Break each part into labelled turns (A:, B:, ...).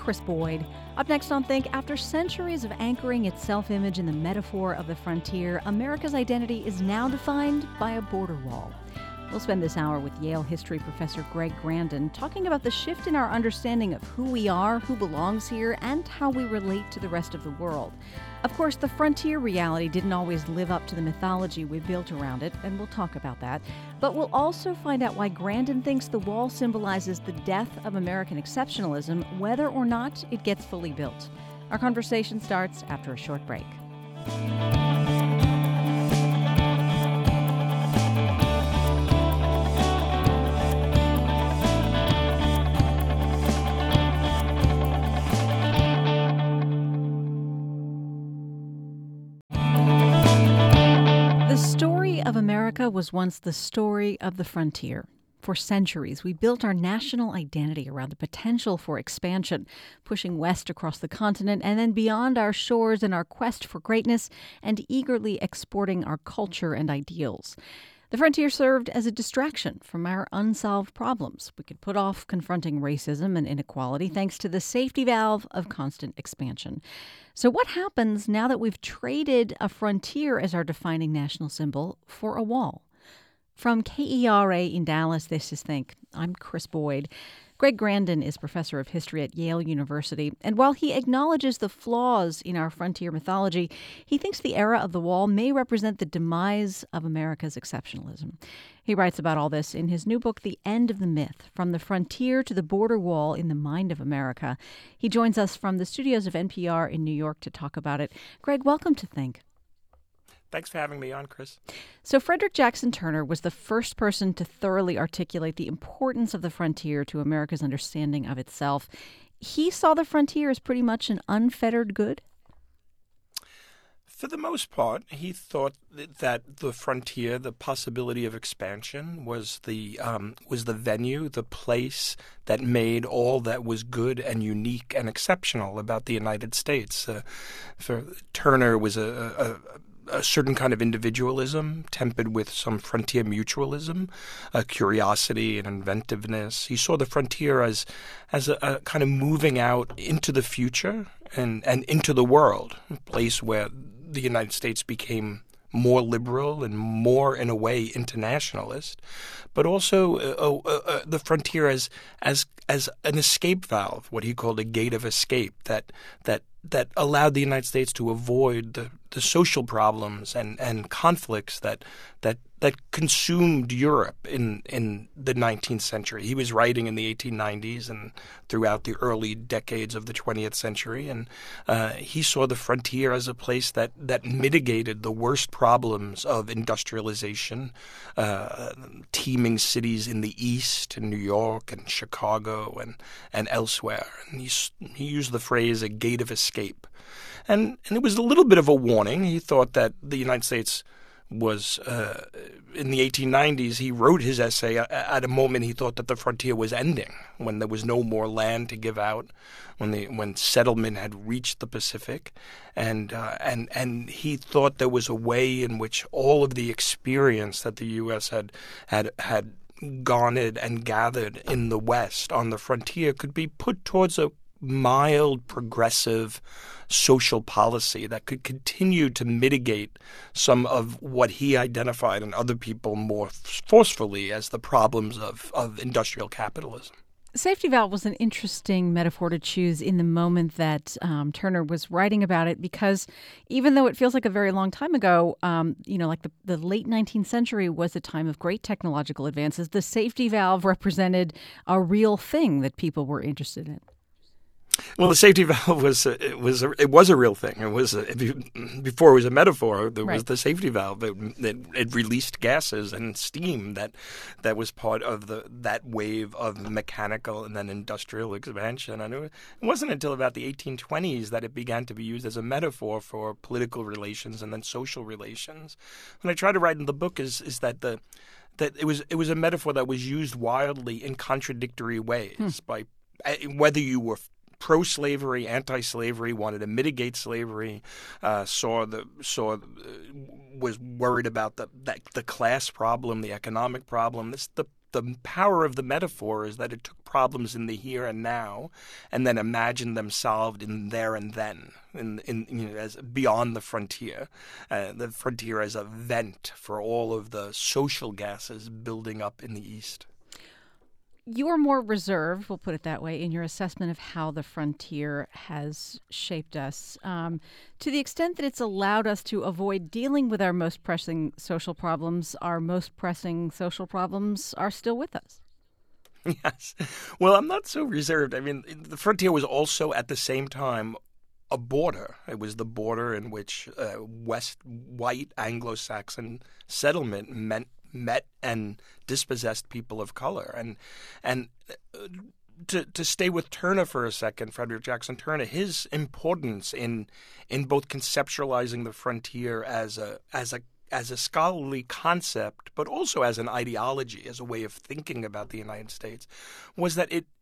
A: Chris Boyd. Up next on Think, after centuries of anchoring its self-image in the metaphor of the frontier, America's identity is now defined by a border wall. We'll spend this hour with Yale history professor Greg Grandin talking about the shift in our understanding of who we are, who belongs here, and how we relate to the rest of the world. Of course, the frontier reality didn't always live up to the mythology we built around it, and we'll talk about that. But we'll also find out why Grandin thinks the wall symbolizes the death of American exceptionalism, whether or not it gets fully built. Our conversation starts after a short break. The story of America was once the story of the frontier. For centuries, we built our national identity around the potential for expansion, pushing west across the continent and then beyond our shores in our quest for greatness and eagerly exporting our culture and ideals. The frontier served as a distraction from our unsolved problems. We could put off confronting racism and inequality thanks to the safety valve of constant expansion. So what happens now that we've traded a frontier as our defining national symbol for a wall? From KERA in Dallas, this is Think. I'm Chris Boyd. Greg Grandin is professor of history at Yale University, and while he acknowledges the flaws in our frontier mythology, he thinks the era of the wall may represent the demise of America's exceptionalism. He writes about all this in his new book, The End of the Myth, From the Frontier to the Border Wall in the Mind of America. He joins us from the studios of NPR in New York to talk about it. Greg, welcome to Think.
B: Thanks for having me on, Chris.
A: So Frederick Jackson Turner was the first person to thoroughly articulate the importance of the frontier to America's understanding of itself. He saw the frontier as pretty much an unfettered good?
B: For the most part, he thought that the frontier, the possibility of expansion, was the venue, the place that made all that was good and unique and exceptional about the United States. For Turner was a certain kind of individualism tempered with some frontier mutualism, a curiosity and inventiveness. He saw the frontier as a kind of moving out into the future and into the world, a place where the United States became more liberal and more, in a way, internationalist, but also the frontier as an escape valve, what he called a gate of escape that allowed the United States to avoid the social problems and conflicts that consumed Europe in the 19th century. He was writing in the 1890s and throughout the early decades of the 20th century, and he saw the frontier as a place that mitigated the worst problems of industrialization, teeming cities in the East, in New York and Chicago and elsewhere. And he used the phrase a gate of escape. And it was a little bit of a warning. He thought that the United States was, in the 1890s, he wrote his essay at a moment he thought that the frontier was ending, when there was no more land to give out, when settlement had reached the Pacific. And he thought there was a way in which all of the experience that the U.S. had garnered and gathered in the West on the frontier could be put towards a mild, progressive social policy that could continue to mitigate some of what he identified and other people more forcefully as the problems of industrial capitalism.
A: Safety valve was an interesting metaphor to choose in the moment that Turner was writing about it, because even though it feels like a very long time ago, like the late 19th century was a time of great technological advances, the safety valve represented a real thing that people were interested in.
B: Well, the safety valve was a real thing. It was before it was a metaphor. There was the safety valve. It released gases and steam that was part of that wave of mechanical and then industrial expansion. And it wasn't until about the 1820s that it began to be used as a metaphor for political relations and then social relations. What I try to write in the book is that it was a metaphor that was used wildly in contradictory ways by whether you were pro-slavery, anti-slavery, wanted to mitigate slavery, was worried about the class problem, the economic problem. The the power of the metaphor is that it took problems in the here and now, and then imagined them solved in there and then, as beyond the frontier as a vent for all of the social gases building up in the East.
A: You are more reserved, we'll put it that way, in your assessment of how the frontier has shaped us, to the extent that it's allowed us to avoid dealing with our most pressing social problems. Our most pressing social problems are still with us.
B: Yes. Well, I'm not so reserved. I mean, the frontier was also at the same time a border. It was the border in which white Anglo-Saxon settlement met and dispossessed people of color. And to stay with Turner for a second, Frederick Jackson Turner, his importance in both conceptualizing the frontier as a scholarly concept, but also as an ideology, as a way of thinking about the United States, was that it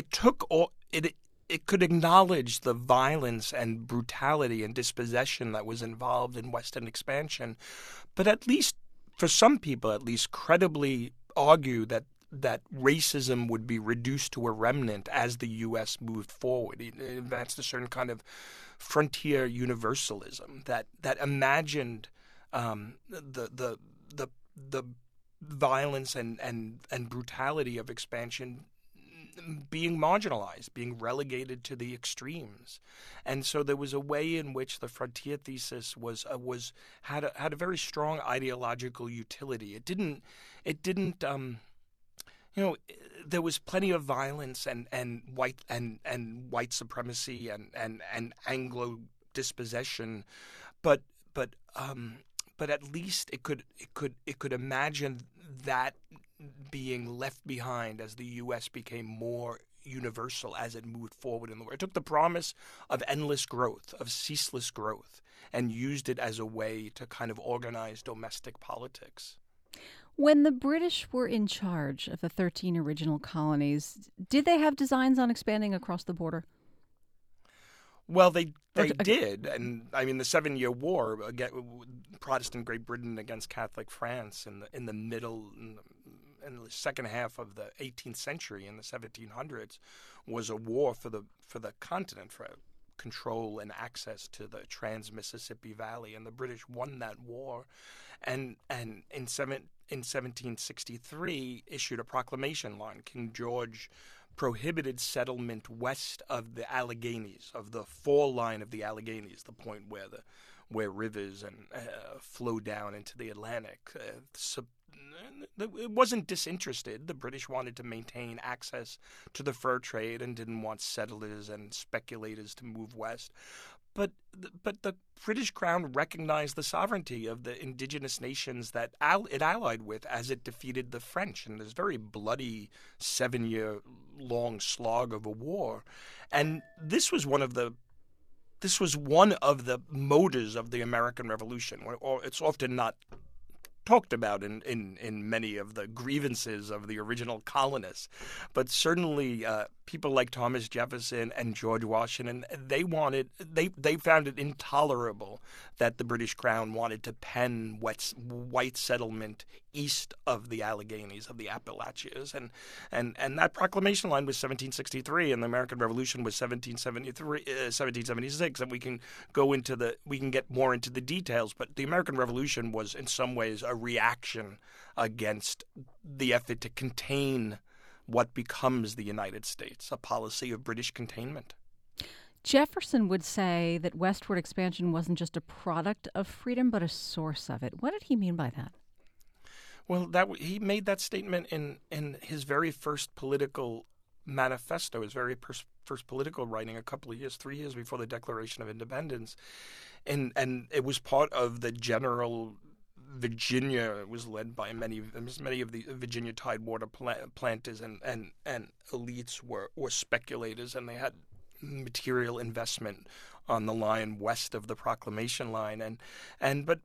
B: could acknowledge the violence and brutality and dispossession that was involved in Western expansion, but at least for some people, at least, credibly argue that racism would be reduced to a remnant as the U.S. moved forward. It advanced a certain kind of frontier universalism that imagined the violence and brutality of expansion being marginalized, being relegated to the extremes. And so there was a way in which the frontier thesis had a very strong ideological utility. It didn't there was plenty of violence and white supremacy and Anglo dispossession, but at least it could imagine that being left behind as the U.S. became more universal as it moved forward in the world. It took the promise of endless growth, of ceaseless growth, and used it as a way to kind of organize domestic politics.
A: When the British were in charge of the 13 original colonies, did they have designs on expanding across the border?
B: Well, they did, and I mean the 7-Year War, Protestant Great Britain against Catholic France in the second half of the 18th century, in the 1700s, was a war for the continent, for control and access to the Trans-Mississippi Valley, and the British won that war, and in 1763 issued a proclamation line. King George prohibited settlement west of the Alleghenies, of the fall line of the Alleghenies, the point where rivers flow down into the Atlantic. It wasn't disinterested. The British wanted to maintain access to the fur trade and didn't want settlers and speculators to move west. But the British Crown recognized the sovereignty of the indigenous nations that it allied with as it defeated the French in this very bloody 7-year-long slog of a war. And this was one of the motors of the American Revolution. It's often not talked about in many of the grievances of the original colonists, but certainly people like Thomas Jefferson and George Washington, they found it intolerable that the British Crown wanted to pen white settlement east of the Alleghenies, of the Appalachians, and that proclamation line was 1763, and the American Revolution was 1776, and we can get more into the details, but the American Revolution was in some ways a reaction against the effort to contain what becomes the United States, a policy of British containment.
A: Jefferson would say that westward expansion wasn't just a product of freedom, but a source of it. What did he mean by that?
B: Well, he made that statement in his very first political manifesto, his very first political writing, 3 years before the Declaration of Independence, and it was part of the general Virginia. It was led by many of the Virginia Tidewater planters and elites were speculators, and they had material investment on the line west of the Proclamation line, but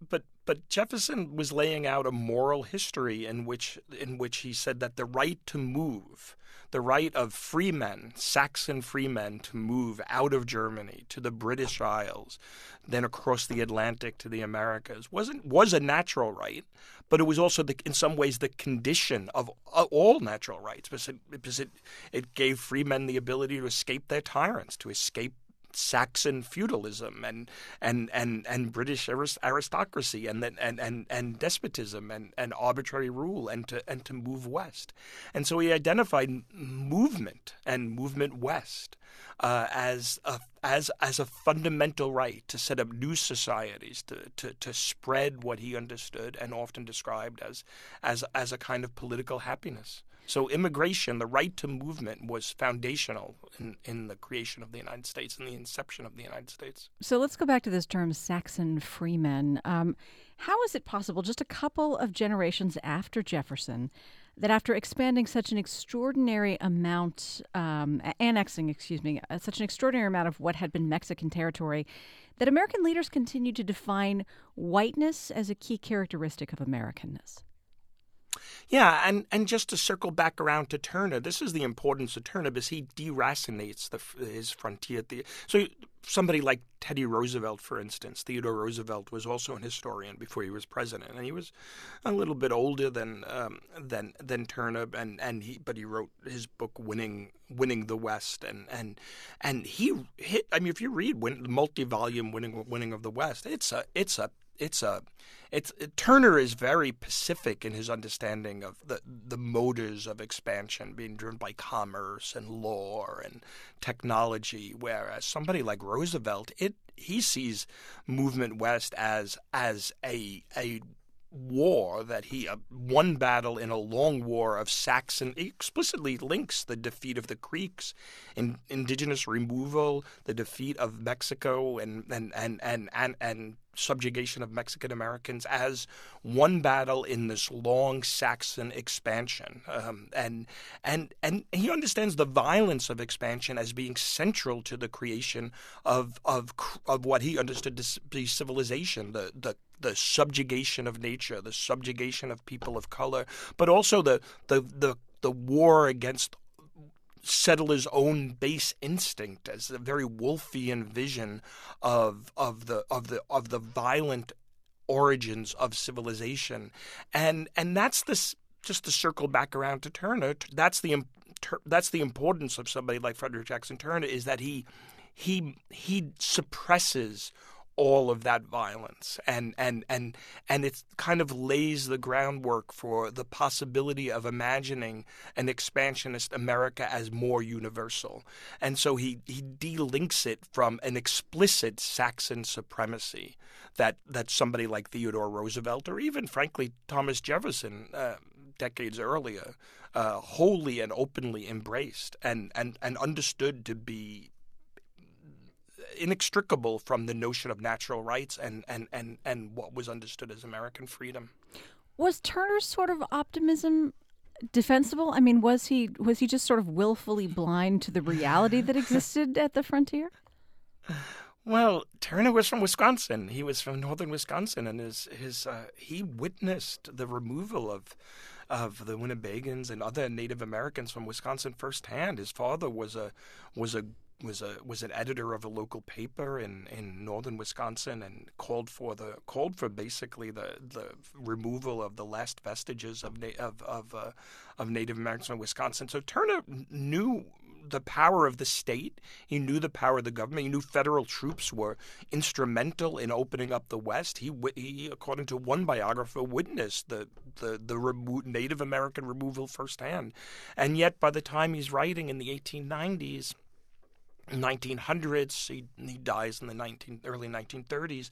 B: But Jefferson was laying out a moral history in which he said that the right to move, the right of freemen, Saxon freemen, to move out of Germany to the British Isles, then across the Atlantic to the Americas, was a natural right, but it was also in some ways the condition of all natural rights, because it gave freemen the ability to escape their tyrants, to escape Saxon feudalism and British aristocracy and despotism and arbitrary rule and to move west. And so he identified movement and movement west as a fundamental right to set up new societies, to spread what he understood and often described as a kind of political happiness. So immigration, the right to movement, was foundational in the creation of the United States and the inception of the United States.
A: So let's go back to this term Saxon freemen. How is it possible, just a couple of generations after Jefferson, that after expanding such an extraordinary amount, annexing such an extraordinary amount of what had been Mexican territory, that American leaders continued to define whiteness as a key characteristic of Americanness?
B: Yeah, and just to circle back around to Turner, this is the importance of Turner, because he deracinates his frontier. So somebody like Teddy Roosevelt, for instance, Theodore Roosevelt was also an historian before he was president, and he was a little bit older than Turner, but he wrote his book Winning the West, and he hit. I mean, if you read the multi-volume Winning of the West, Turner is very pacific in his understanding of the motors of expansion being driven by commerce and law and technology, whereas somebody like Roosevelt, he sees movement west as a war one battle in a long war of Saxon. He explicitly links the defeat of the Creeks, indigenous removal, the defeat of Mexico, and subjugation of Mexican Americans as one battle in this long Saxon expansion, and he understands the violence of expansion as being central to the creation of what he understood to be civilization, the subjugation of nature, the subjugation of people of color, but also the war against settlers' own base instinct as a very Woolfian vision of the violent origins of civilization, and that's this. Just to circle back around to Turner, that's the importance of somebody like Frederick Jackson Turner, is that he suppresses all of that violence, and it kind of lays the groundwork for the possibility of imagining an expansionist America as more universal. And so he delinks it from an explicit Saxon supremacy that somebody like Theodore Roosevelt, or even frankly Thomas Jefferson decades earlier, wholly and openly embraced and understood to be inextricable from the notion of natural rights and what was understood as American freedom.
A: Was Turner's sort of optimism defensible? I mean, was he just sort of willfully blind to the reality that existed at the frontier?
B: Well, Turner was from Wisconsin. He was from northern Wisconsin, and he witnessed the removal of the Winnebagans and other Native Americans from Wisconsin firsthand. His father was an editor of a local paper in northern Wisconsin, and called for basically the removal of the last vestiges of Native Americans from Wisconsin. So Turner knew the power of the state. He knew the power of the government. He knew federal troops were instrumental in opening up the West. He according to one biographer, witnessed the Native American removal firsthand. And yet, by the time he's writing in the 1890s, 1900s, he dies in the early 1930s.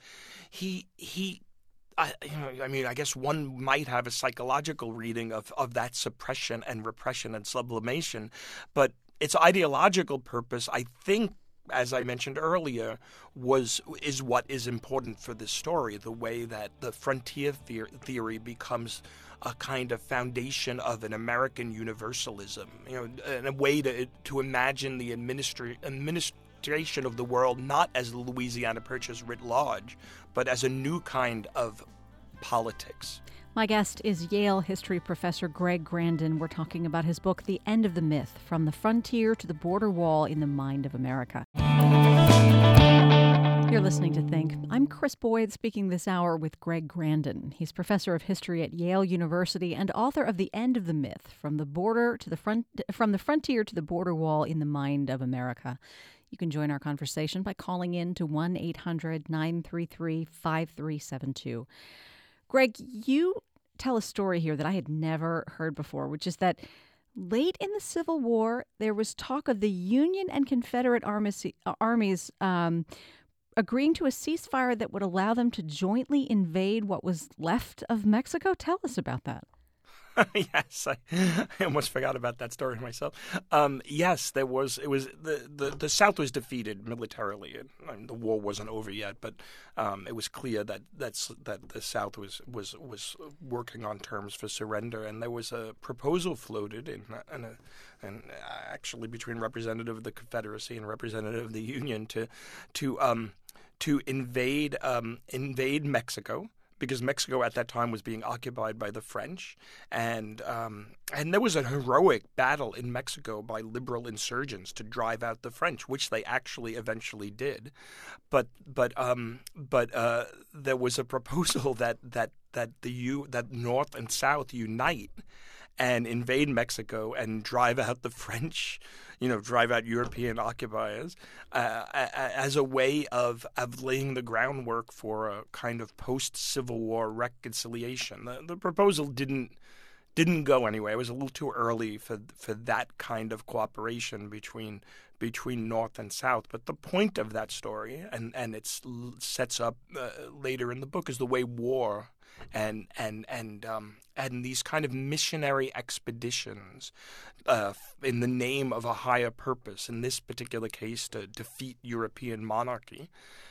B: I guess one might have a psychological reading of that suppression and repression and sublimation, but its ideological purpose, I think, as I mentioned earlier, is what is important for this story. The way that the frontier theory becomes a kind of foundation of an American universalism, and a way to imagine the administration of the world not as the Louisiana Purchase writ large, but as a new kind of politics.
A: My guest is Yale history professor Greg Grandin. We're talking about his book, The End of the Myth, From the Frontier to the Border Wall in the Mind of America. You're listening to Think. I'm Chris Boyd, speaking this hour with Greg Grandin. He's professor of history at Yale University and author of The End of the Myth, From the Frontier to the Border Wall in the Mind of America. You can join our conversation by calling in to 1-800-933-5372. Greg, you tell a story here that I had never heard before, which is that late in the Civil War, there was talk of the Union and Confederate armies agreeing to a ceasefire that would allow them to jointly invade what was left of Mexico. Tell us about that.
B: Yes, I almost forgot about that story myself. Yes, there was. It was the South was defeated militarily, and the war wasn't over yet. But it was clear that the South was working on terms for surrender, and there was a proposal floated and actually between representative of the Confederacy and representative of the Union to invade Mexico, because Mexico at that time was being occupied by the French, and there was a heroic battle in Mexico by liberal insurgents to drive out the French, which they actually eventually did. But there was a proposal that North and South unite and invade Mexico and drive out the French, drive out European occupiers as a way of laying the groundwork for a kind of post-Civil War reconciliation. The proposal didn't go anywhere. It was a little too early for that kind of cooperation between North and South. But the point of that story, and it sets up later in the book, is the way war and these kind of missionary expeditions in the name of a higher purpose, in this particular case to defeat European monarchy,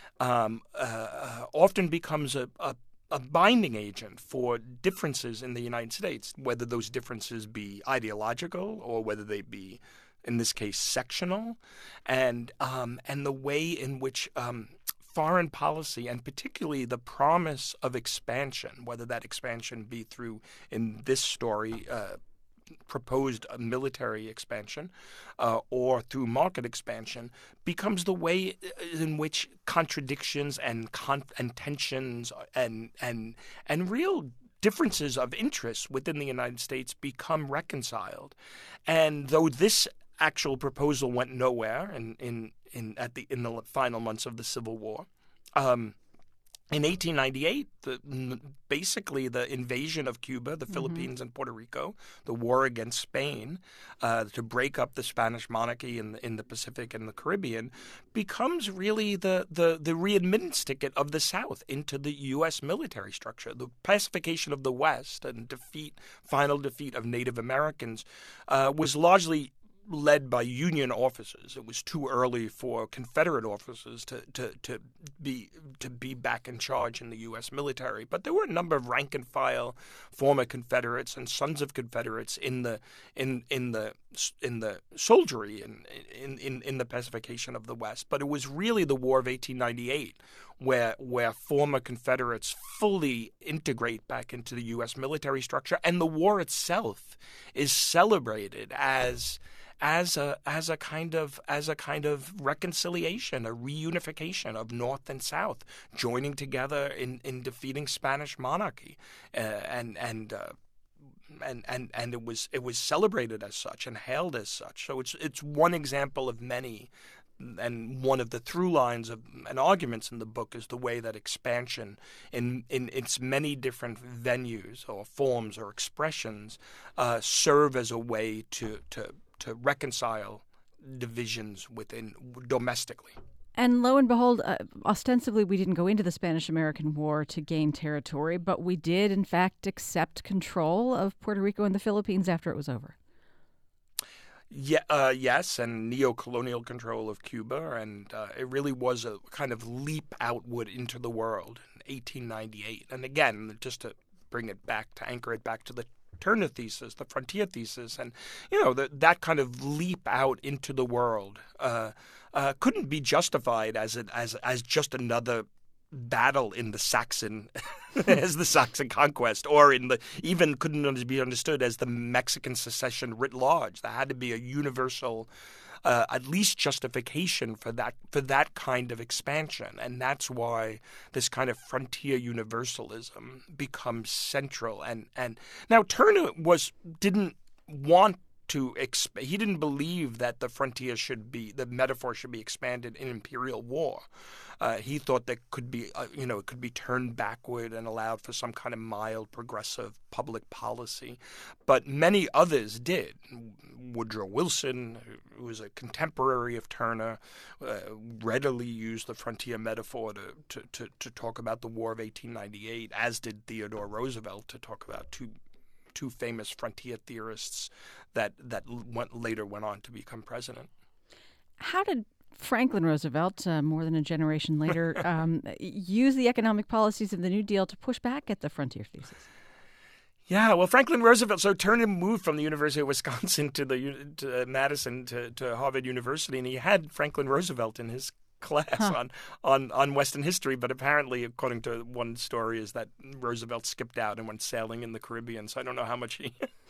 B: often becomes a binding agent for differences in the United States, whether those differences be ideological or whether they be, in this case, sectional, and the way in which foreign policy, and particularly the promise of expansion, whether that expansion be through, in this story, proposed military expansion or through market expansion, becomes the way in which contradictions and tensions and real differences of interest within the United States become reconciled. And though this actual proposal went nowhere in the final months of the Civil War, in 1898, basically the invasion of Cuba, the Philippines, and Puerto Rico, the war against Spain to break up the Spanish monarchy in the Pacific and the Caribbean, becomes really the readmittance ticket of the South into the U.S. military structure. The pacification of the West and final defeat of Native Americans was largely led by Union officers. It was too early for Confederate officers to be back in charge in the U.S. military. But there were a number of rank and file former Confederates and sons of Confederates in the soldiery in the pacification of the West. But it was really the War of 1898 where former Confederates fully integrate back into the U.S. military structure, and the war itself is celebrated as a kind of reconciliation, a reunification of North and South, joining together in defeating Spanish monarchy, and it was celebrated as such and hailed as such. So it's one example of many. And one of the through lines and arguments in the book is the way that expansion in its many different venues or forms or expressions serve as a way to reconcile divisions within domestically.
A: And lo and behold, ostensibly we didn't go into the Spanish-American War to gain territory, but we did, in fact, accept control of Puerto Rico and the Philippines after it was over.
B: Yeah, yes, and neo-colonial control of Cuba, and it really was a kind of leap outward into the world in 1898. And again, just to bring it back, to anchor it back to the Turner thesis, the frontier thesis, and that kind of leap out into the world couldn't be justified as just another battle in the Saxon as the Saxon conquest, or even couldn't be understood as the Mexican secession writ large. There had to be a universal at least justification for that kind of expansion. And that's why this kind of frontier universalism becomes central. And now Turner didn't want to he didn't believe that the metaphor should be expanded in imperial war. He thought that could be, it could be turned backward and allowed for some kind of mild, progressive public policy. But many others did. Woodrow Wilson, who was a contemporary of Turner, readily used the frontier metaphor to talk about the War of 1898, as did Theodore Roosevelt, to talk about two famous frontier theorists that later went on to become president.
A: How did Franklin Roosevelt, more than a generation later, use the economic policies of the New Deal to push back at the frontier thesis?
B: Yeah, well, Franklin Roosevelt. So Turner moved from the University of Wisconsin to Madison to Harvard University, and he had Franklin Roosevelt in his class on Western history, but apparently, according to one story, is that Roosevelt skipped out and went sailing in the Caribbean. So I don't know how much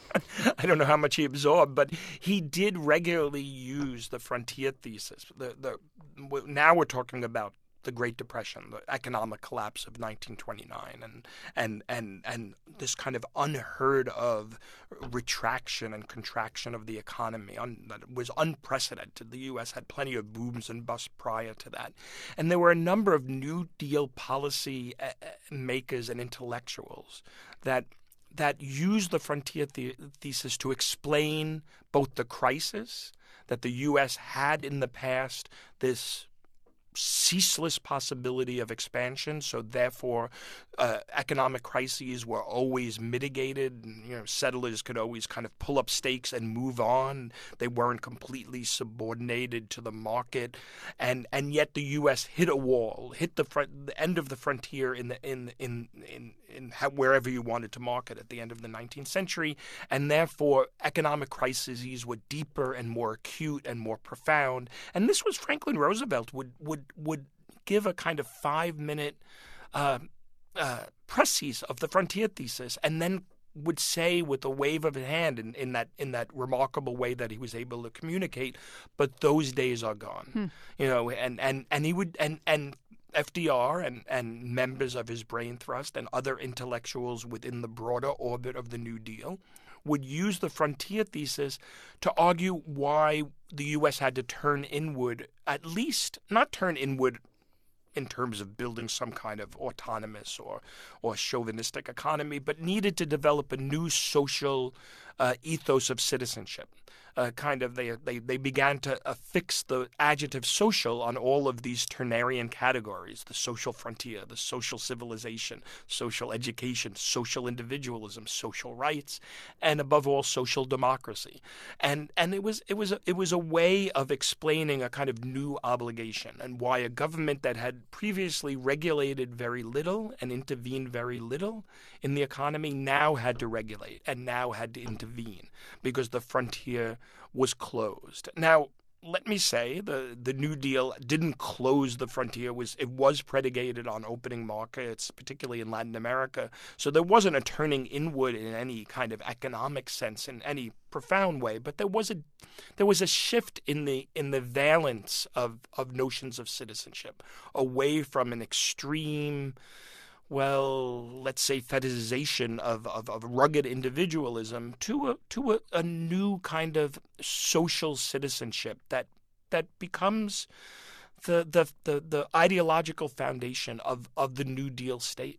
B: he absorbed, but he did regularly use the frontier thesis. Now we're talking about the Great Depression, the economic collapse of 1929, and this kind of unheard of retraction and contraction of the economy that was unprecedented. The U.S. had plenty of booms and busts prior to that, and there were a number of New Deal policy makers and intellectuals that used the frontier thesis to explain both the crisis that the U.S. had in the past, this ceaseless possibility of expansion, so therefore economic crises were always mitigated. Settlers could always kind of pull up stakes and move on. They weren't completely subordinated to the market, and yet the U.S. hit a wall, hit the end of the frontier wherever you wanted to market at the end of the 19th century, and therefore economic crises were deeper and more acute and more profound. And this was Franklin Roosevelt would give a kind of 5-minute précis of the frontier thesis, and then would say with a wave of his hand in that remarkable way that he was able to communicate, but those days are gone. And he would and FDR and members of his brain thrust and other intellectuals within the broader orbit of the New Deal would use the frontier thesis to argue why the U.S. had to turn inward, at least not turn inward in terms of building some kind of autonomous or chauvinistic economy, but needed to develop a new social ethos of citizenship. They began to affix the adjective social on all of these Turnerian categories: the social frontier, the social civilization, social education, social individualism, social rights, and above all, social democracy. And it was a way of explaining a kind of new obligation, and why a government that had previously regulated very little and intervened very little in the economy now had to regulate and now had to intervene because the frontier was closed. Now, let me say the New Deal didn't close the frontier. It was predicated on opening markets, particularly in Latin America. So there wasn't a turning inward in any kind of economic sense in any profound way, but there was a shift in the valence of notions of citizenship away from an extreme, let's say, fetishization of rugged individualism to a new kind of social citizenship that becomes the ideological foundation of the New Deal state.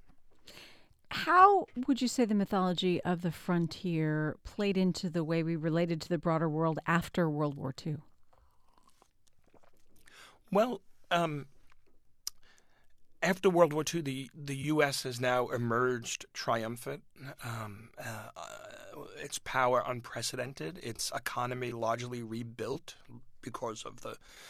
A: How would you say the mythology of the frontier played into the way we related to the broader world after World War II?
B: Well, after World War II, the U.S. has now emerged triumphant, its power unprecedented, its economy largely rebuilt because of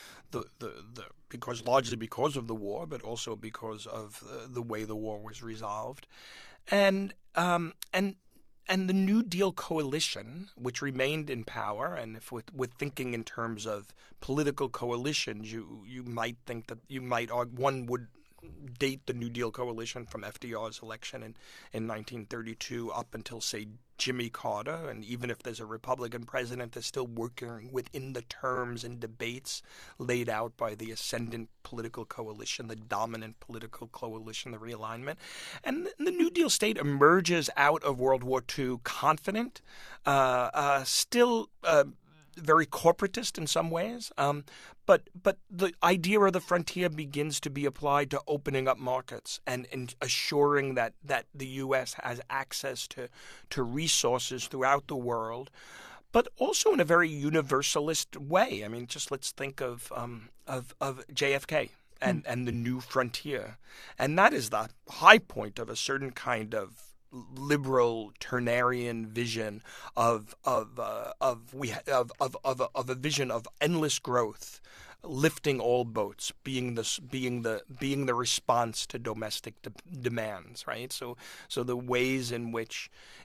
B: largely because of the war, but also because of the way the war was resolved, and the New Deal coalition, which remained in power, and if with thinking in terms of political coalitions, you might think that one would date the New Deal coalition from FDR's election in 1932 up until, say, Jimmy Carter. And even if there's a Republican president, they're still working within the terms and debates laid out by the ascendant political coalition, the dominant political coalition, the realignment. And the New Deal state emerges out of World War II confident, still very corporatist in some ways, but the idea of the frontier begins to be applied to opening up markets and assuring that the U.S. has access to resources throughout the world, but also in a very universalist way. I mean, just let's think of JFK and the new frontier, and that is the high point of a certain kind of liberal Turnerian vision of a vision of endless growth, lifting all boats, being the response to domestic demands, right? So the ways in which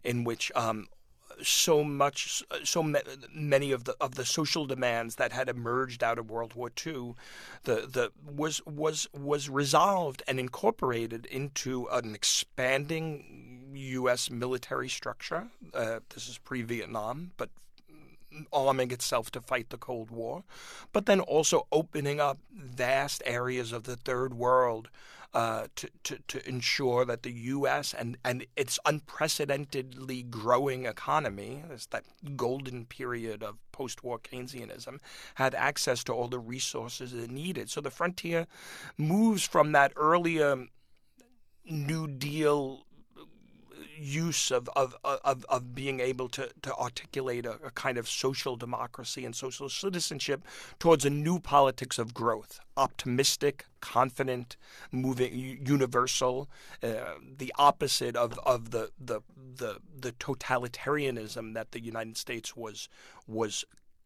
B: so many of the social demands that had emerged out of World War II, was resolved and incorporated into an expanding U.S. military structure. This is pre-Vietnam, but arming itself to fight the Cold War, but then also opening up vast areas of the Third World to ensure that the U.S. and its unprecedentedly growing economy, that golden period of post-war Keynesianism, had access to all the resources it needed. So the frontier moves from that earlier New Deal use of being able to articulate a kind of social democracy and social citizenship towards a new politics of growth, optimistic, confident, moving, universal, the opposite of the totalitarianism that the United States was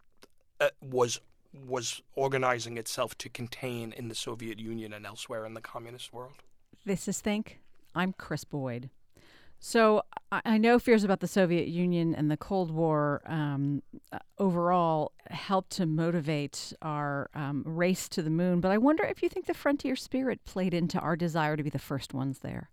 B: organizing itself to contain in the Soviet Union and elsewhere in the communist world.
A: This is Think. I'm Chris Boyd. So I know fears about the Soviet Union and the Cold War overall helped to motivate our race to the moon, but I wonder if you think the frontier spirit played into our desire to be the first ones there.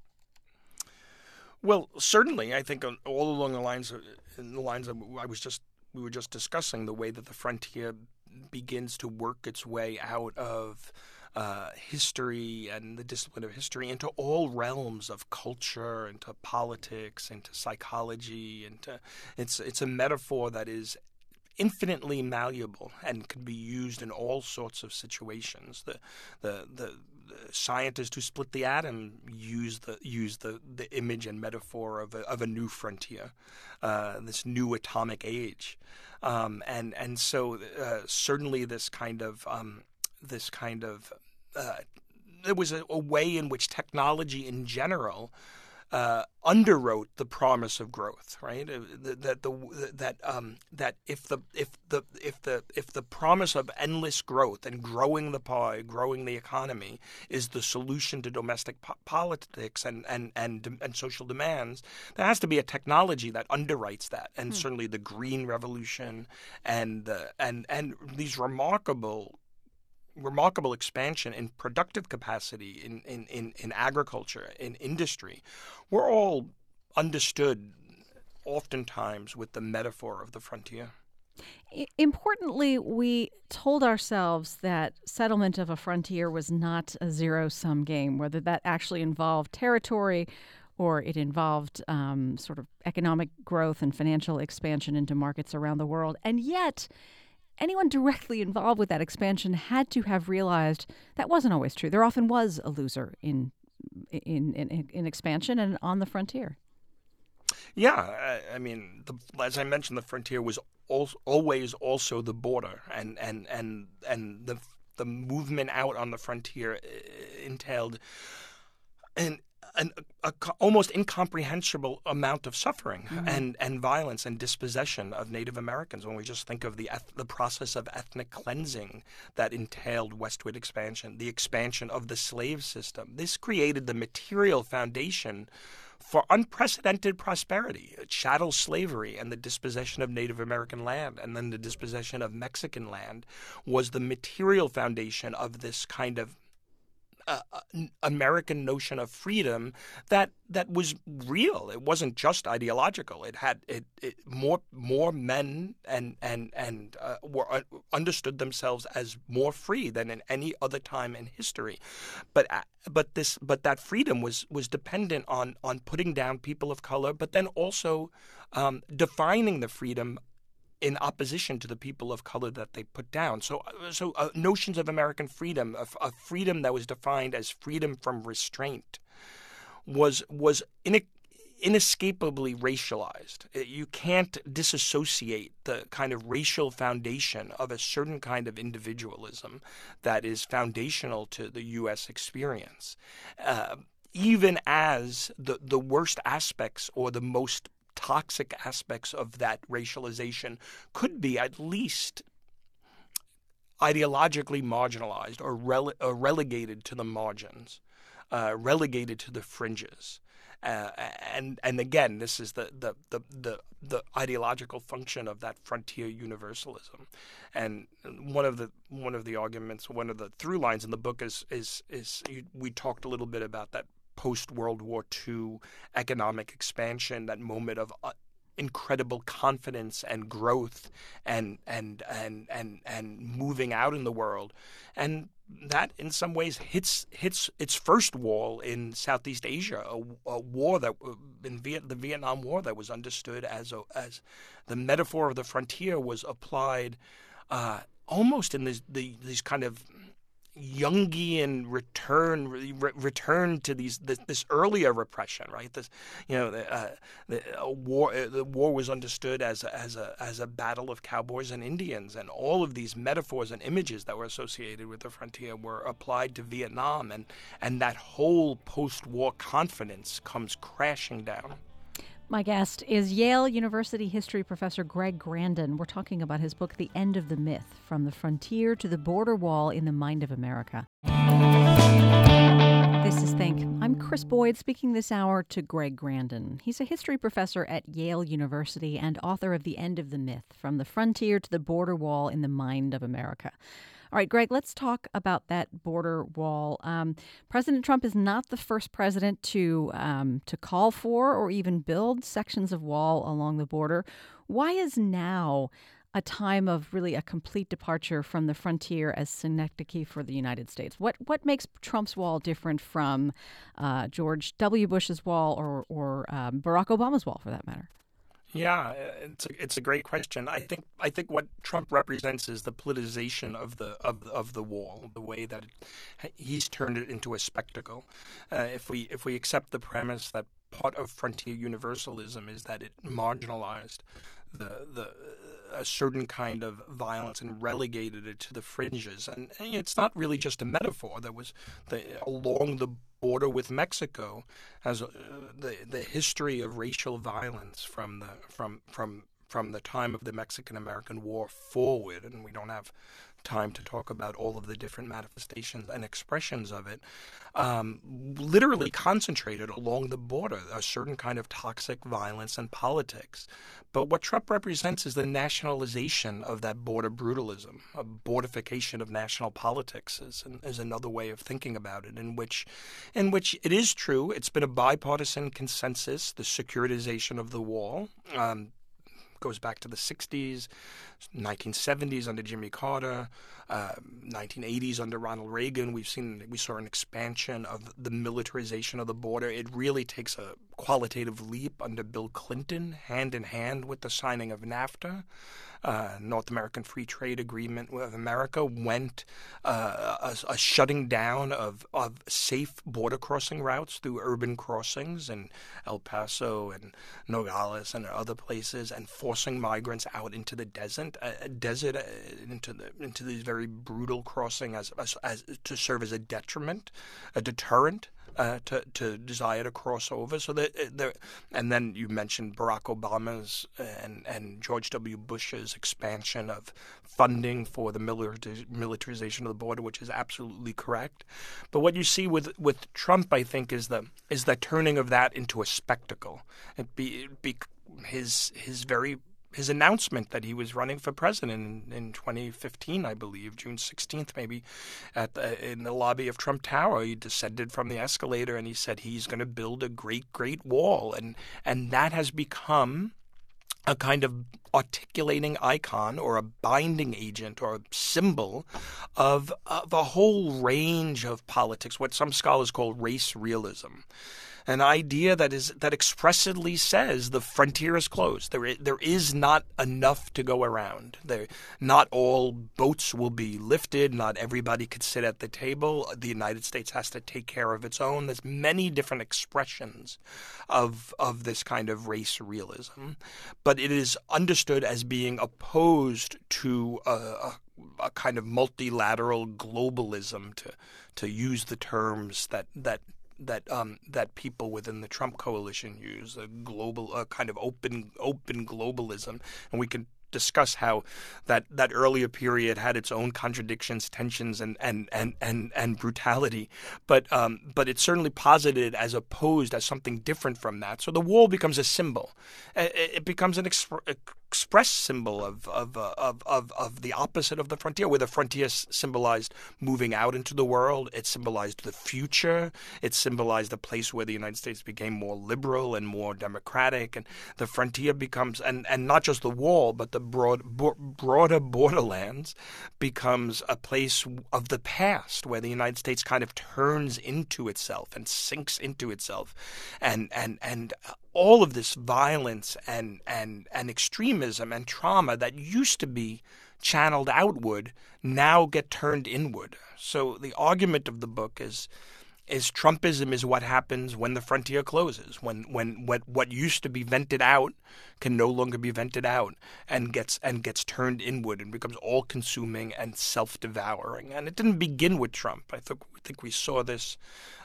B: Well, certainly, I think all along the lines of we were just discussing, the way that the frontier begins to work its way out of history and the discipline of history into all realms of culture, into politics, into psychology, it's a metaphor that is infinitely malleable and can be used in all sorts of situations. The scientists who split the atom use the image and metaphor of a new frontier, this new atomic age, and so certainly this kind of there was a way in which technology in general underwrote the promise of growth, right? That if the promise of endless growth and growing the pie, growing the economy is the solution to domestic politics and social demands, there has to be a technology that underwrites that, and certainly the Green Revolution and these remarkable expansion in productive capacity in agriculture, in industry, were all understood oftentimes with the metaphor of the frontier.
A: Importantly, we told ourselves that settlement of a frontier was not a zero-sum game, whether that actually involved territory or it involved sort of economic growth and financial expansion into markets around the world. And yet, anyone directly involved with that expansion had to have realized that wasn't always true. There often was a loser in expansion and on the frontier.
B: Yeah, I mean, as I mentioned, the frontier was always also the border, and the movement out on the frontier entailed an almost incomprehensible amount of suffering and violence and dispossession of Native Americans. When we just think of the process of ethnic cleansing that entailed westward expansion, the expansion of the slave system, this created the material foundation for unprecedented prosperity. Chattel slavery and the dispossession of Native American land and then the dispossession of Mexican land was the material foundation of this kind of American notion of freedom that was real. It wasn't just ideological. It had more men and were understood themselves as more free than in any other time in history. But that freedom was dependent on putting down people of color, but then also defining the freedom in opposition to the people of color that they put down. So notions of American freedom, a freedom that was defined as freedom from restraint, was inescapably racialized. You can't disassociate the kind of racial foundation of a certain kind of individualism that is foundational to the U.S. experience. Even as the worst aspects or the most toxic aspects of that racialization could be at least ideologically marginalized or relegated to the margins, relegated to the fringes. And again, this is the ideological function of that frontier universalism. And one of the arguments, one of the through lines in the book is we talked a little bit about that post-World War II economic expansion, that moment of incredible confidence and growth and moving out in the world. And that in some ways hits its first wall in Southeast Asia, a war that the Vietnam War that was understood as the metaphor of the frontier was applied almost in these kind of Jungian return to this earlier repression, right? The war was understood as a battle of cowboys and Indians, and all of these metaphors and images that were associated with the frontier were applied to Vietnam, and that whole post-war confidence comes crashing down.
A: My guest is Yale University history professor Greg Grandin. We're talking about his book, The End of the Myth, From the Frontier to the Border Wall in the Mind of America. This is Think. I'm Chris Boyd, speaking this hour to Greg Grandin. He's a history professor at Yale University and author of The End of the Myth, From the Frontier to the Border Wall in the Mind of America. All right, Greg, let's talk about that border wall. President Trump is not the first president to call for or even build sections of wall along the border. Why is now a time of really a complete departure from the frontier as synecdoche for the United States? What makes Trump's wall different from George W. Bush's wall or Barack Obama's wall, for that matter?
B: Yeah, it's a great question. I think what Trump represents is the politicization of the wall, the way that he's turned it into a spectacle. If we accept the premise that part of frontier universalism is that it marginalized a certain kind of violence and relegated it to the fringes, and it's not really just a metaphor. There was along the border with Mexico as the history of racial violence from the time of the Mexican-American War forward, and we don't have time to talk about all of the different manifestations and expressions of it, literally concentrated along the border, a certain kind of toxic violence and politics. But what Trump represents is the nationalization of that border brutalism, a bordification of national politics is another way of thinking about it, in which it is true, it's been a bipartisan consensus, the securitization of the wall, goes back to the 60s, 1970s under Jimmy Carter, 1980s under Ronald Reagan. We saw an expansion of the militarization of the border. It really takes a qualitative leap under Bill Clinton, hand in hand with the signing of NAFTA. North American Free Trade Agreement with America went a shutting down of safe border crossing routes through urban crossings in El Paso and Nogales and other places, and forcing migrants out into the desert, into these very brutal crossing as to serve as a deterrent to desire to cross over. So and then you mentioned Barack Obama's and George W. Bush's expansion of funding for the militarization of the border, which is absolutely correct. But what you see with Trump, I think, is the turning of that into a spectacle. His very his announcement that he was running for president in 2015, I believe, June 16th, maybe, in the lobby of Trump Tower. He descended from the escalator and he said he's going to build a great, great wall. And that has become a kind of articulating icon or a binding agent or a symbol of a whole range of politics, what some scholars call race realism. An idea that expressly says the frontier is closed. There is not enough to go around. Not all boats will be lifted. Not everybody could sit at the table. The United States has to take care of its own. There's many different expressions of this kind of race realism, but it is understood as being opposed to a kind of multilateral globalism, to use the terms that people within the Trump coalition use, a kind of open globalism, and we can discuss how that earlier period had its own contradictions, tensions, and brutality, but it's certainly posited as opposed as something different from that. So the wall becomes a symbol. It becomes an express symbol of the opposite of the frontier, where the frontier symbolized moving out into the world. It symbolized the future. It symbolized a place where the United States became more liberal and more democratic, and the frontier becomes, and not just the wall, but the broader borderlands becomes a place of the past where the United States kind of turns into itself and sinks into itself, and all of this violence and extremism and trauma that used to be channeled outward now get turned inward. So the argument of the book is Trumpism is what happens when the frontier closes, when what used to be vented out can no longer be vented out and gets turned inward and becomes all-consuming and self-devouring. And it didn't begin with Trump. I think we saw this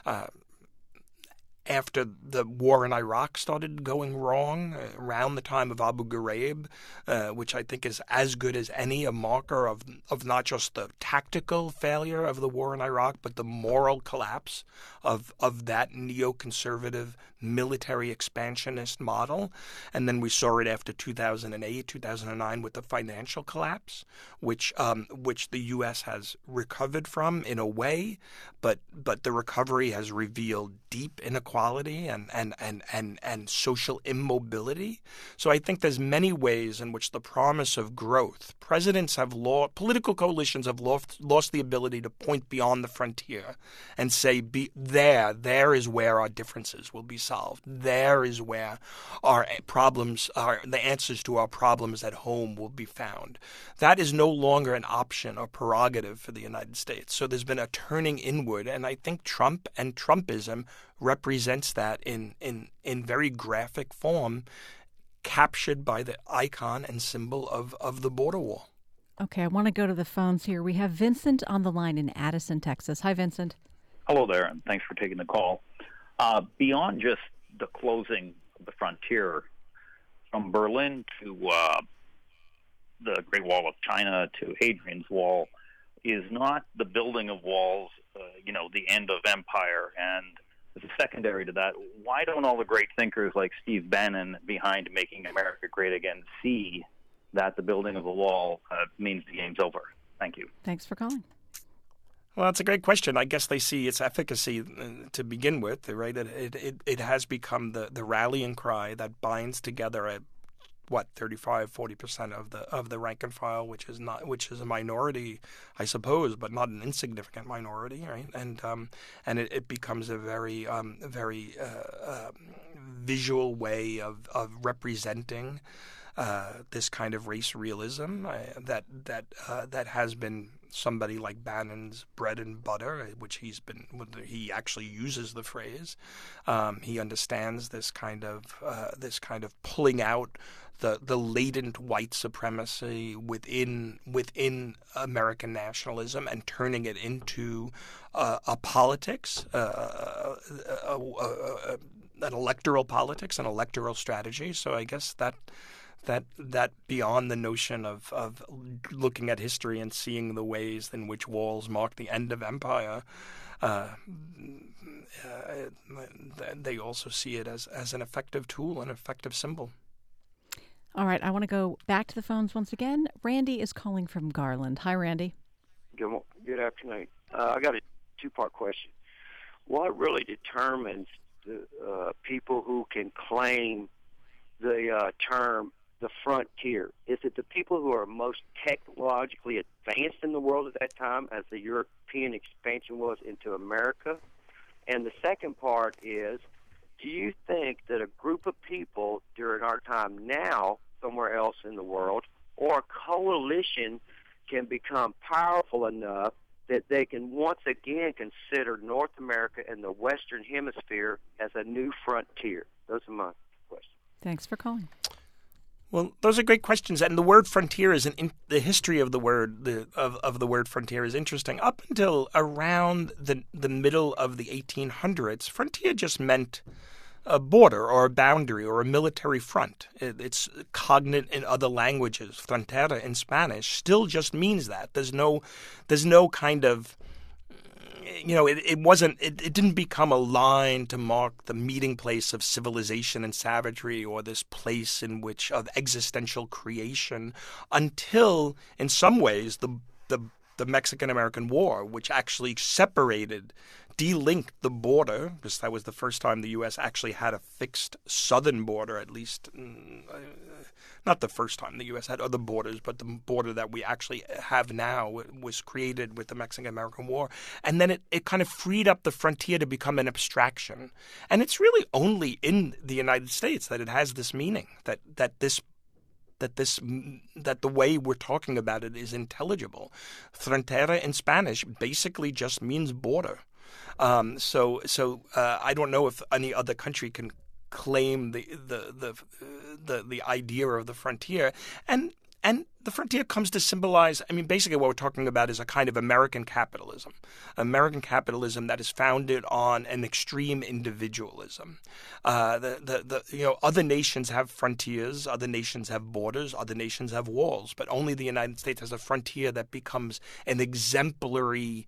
B: after the war in Iraq started going wrong, around the time of Abu Ghraib, which I think is as good as any a marker of not just the tactical failure of the war in Iraq, but the moral collapse of that neoconservative military expansionist model. And then we saw it after 2008, 2009 with the financial collapse, which the U.S. has recovered from in a way, but the recovery has revealed deep inequality and social immobility. So I think there's many ways in which the promise of growth, political coalitions have lost the ability to point beyond the frontier and say, there is where our differences will be solved. There is where our problems, the answers to our problems at home will be found. That is no longer an option or prerogative for the United States. So there's been a turning inward, and I think Trump and Trumpism represents that in very graphic form, captured by the icon and symbol of the border wall.
A: Okay, I want to go to the phones here. We have Vincent on the line in Addison, Texas. Hi, Vincent.
C: Hello there, and thanks for taking the call. Beyond just the closing of the frontier, from Berlin to the Great Wall of China to Hadrian's Wall, is not the building of walls, the end of empire. And as a secondary to that, why don't all the great thinkers like Steve Bannon behind Making America Great Again see that the building of a wall means the game's over? Thank you.
A: Thanks for calling.
B: Well, that's a great question. I guess they see its efficacy to begin with, right? It has become the rallying cry that binds together 35-40% of the rank and file, which is a minority, I suppose, but not an insignificant minority, right? And it becomes a very visual way of representing this kind of race realism that has been somebody like Bannon's bread and butter, which he actually uses the phrase. He understands this kind of pulling out the latent white supremacy within American nationalism and turning it into a politics, an electoral politics, an electoral strategy. So I guess that beyond the notion of looking at history and seeing the ways in which walls mark the end of empire, they also see it as an effective tool, an effective symbol.
A: All right, I want to go back to the phones once again. Randy is calling from Garland. Hi, Randy.
D: Good afternoon. I got a two-part question. What really determines the people who can claim the term the frontier? Is it the people who are most technologically advanced in the world at that time, as the European expansion was into America? And the second part is, do you think that a group of people during our time now, somewhere else in the world, or a coalition can become powerful enough that they can once again consider North America and the Western Hemisphere as a new frontier? Those are my questions.
A: Thanks for calling.
B: Well, those are great questions, and the word frontier is the history of the word of the word frontier is interesting. Up until around the middle of the 1800s, frontier just meant a border or a boundary or a military front. It's cognate in other languages. Frontera in Spanish still just means that. There's no kind of, it didn't become a line to mark the meeting place of civilization and savagery, or this place in which of existential creation, until in some ways the Mexican-American War, which actually delinked the border, because that was the first time the U.S. actually had a fixed southern border, at least. Not the first time the U.S. had other borders, but the border that we actually have now was created with the Mexican-American War. And then it kind of freed up the frontier to become an abstraction. And it's really only in the United States that it has this meaning, that the way we're talking about it is intelligible. Frontera in Spanish basically just means border. So I don't know if any other country can claim the idea of the frontier, and the frontier comes to symbolize. I mean, basically, what we're talking about is a kind of American capitalism that is founded on an extreme individualism. Other nations have frontiers, other nations have borders, other nations have walls, but only the United States has a frontier that becomes an exemplary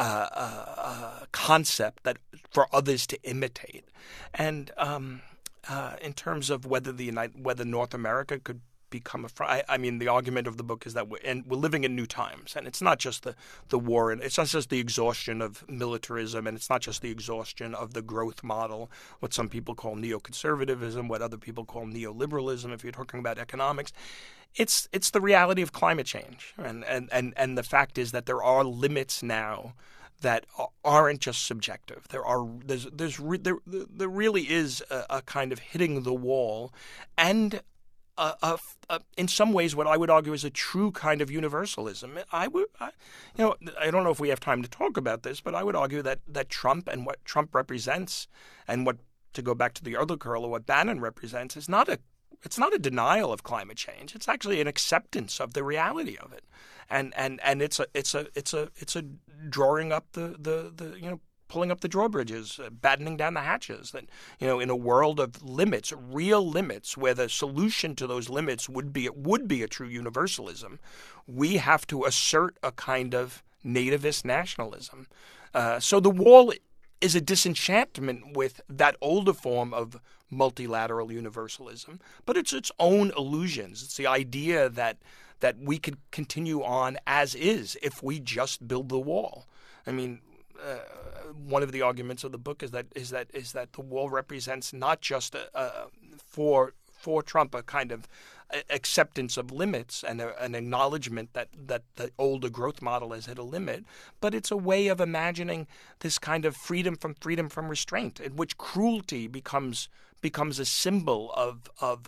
B: concept that for others to imitate. And in terms of whether North America could become I mean, the argument of the book is that we're living in new times, and it's not just the war, and it's not just the exhaustion of militarism, and it's not just the exhaustion of the growth model, what some people call neoconservatism, what other people call neoliberalism, if you're talking about economics. It's the reality of climate change, and the fact is that there are limits now that aren't just subjective. There really is a kind of hitting the wall, and in some ways, what I would argue is a true kind of universalism. I don't know if we have time to talk about this, but I would argue that Trump and what Trump represents, and what, to go back to the other curl, or what Bannon represents, it's not a denial of climate change. It's actually an acceptance of the reality of it, and it's a drawing up the pulling up the drawbridges, battening down the hatches. That, in a world of limits, real limits, where the solution to those limits would be a true universalism, we have to assert a kind of nativist nationalism. So the wall is a disenchantment with that older form of multilateral universalism, but it's its own illusions. It's the idea that we could continue on as is if we just build the wall. I mean, one of the arguments of the book is that the wall represents not just for Trump a kind of acceptance of limits and an acknowledgement that the older growth model has hit a limit, but it's a way of imagining this kind of freedom from restraint, in which cruelty becomes a symbol of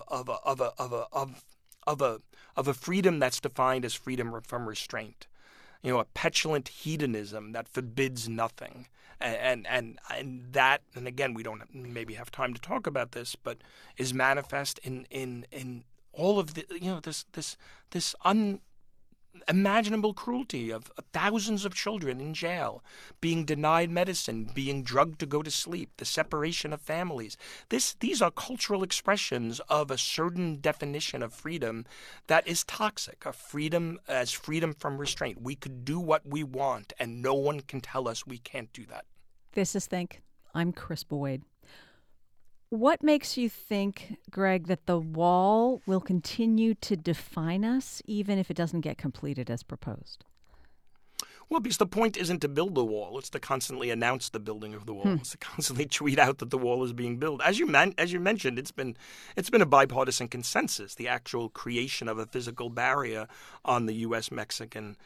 B: a freedom that's defined as freedom from restraint. A petulant hedonism that forbids nothing, and that, and again, we don't maybe have time to talk about this, but is manifest in all of the this unimaginable cruelty of thousands of children in jail, being denied medicine, being drugged to go to sleep, the separation of families. These are cultural expressions of a certain definition of freedom that is toxic, a freedom as freedom from restraint. We could do what we want, and no one can tell us we can't do that.
A: This is Think. I'm Chris Boyd. What makes you think, Greg, that the wall will continue to define us even if it doesn't get completed as proposed?
B: Well, because the point isn't to build the wall; it's to constantly announce the building of the wall. It's to constantly tweet out that the wall is being built. As you mentioned, it's been a bipartisan consensus. The actual creation of a physical barrier on the U.S.-Mexican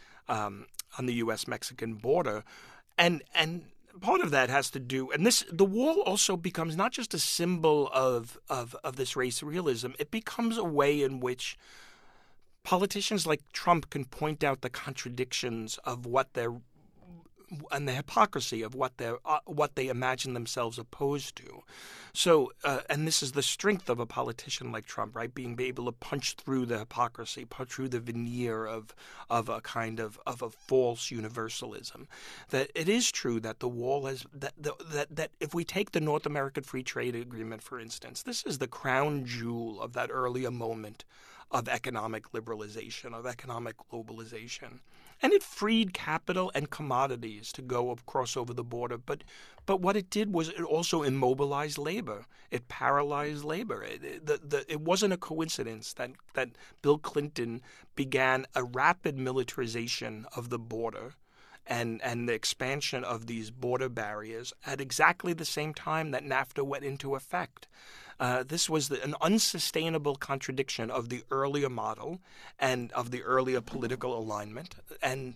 B: border, and part of that has to do, and the wall also becomes not just a symbol of this race realism. It becomes a way in which politicians like Trump can point out the contradictions of and the hypocrisy of what they imagine themselves opposed to. So, and this is the strength of a politician like Trump, right? Being able to punch through the hypocrisy, punch through the veneer of a kind of a false universalism. That it is true that the wall has that if we take the North American Free Trade Agreement, for instance, this is the crown jewel of that earlier moment of economic liberalization, of economic globalization. And it freed capital and commodities to go across over the border. But what it did was it also immobilized labor. It paralyzed labor. It wasn't a coincidence that Bill Clinton began a rapid militarization of the border and the expansion of these border barriers at exactly the same time that NAFTA went into effect. This was an unsustainable contradiction of the earlier model and of the earlier political alignment, and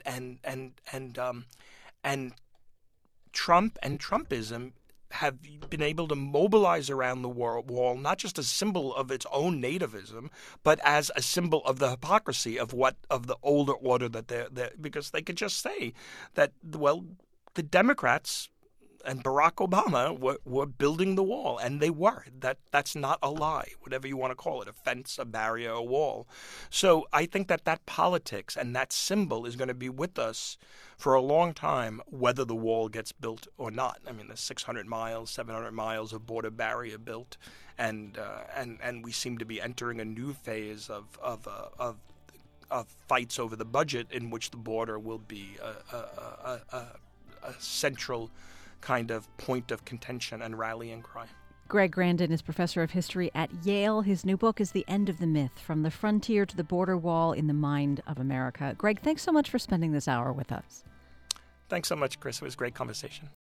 B: Trump and Trumpism have been able to mobilize around the wall not just a symbol of its own nativism, but as a symbol of the hypocrisy of the older order that they're because they could just say that, well, the Democrats and Barack Obama were building the wall, and they were. That's not a lie, whatever you want to call it, a fence, a barrier, a wall. So I think that politics and that symbol is going to be with us for a long time, whether the wall gets built or not. I mean, there's 600 miles, 700 miles of border barrier built, and we seem to be entering a new phase of fights over the budget in which the border will be a central kind of point of contention and rallying cry.
A: Greg Grandin is professor of history at Yale. His new book is The End of the Myth, From the Frontier to the Border Wall in the Mind of America. Greg, thanks so much for spending this hour with us.
B: Thanks so much, Chris. It was a great conversation.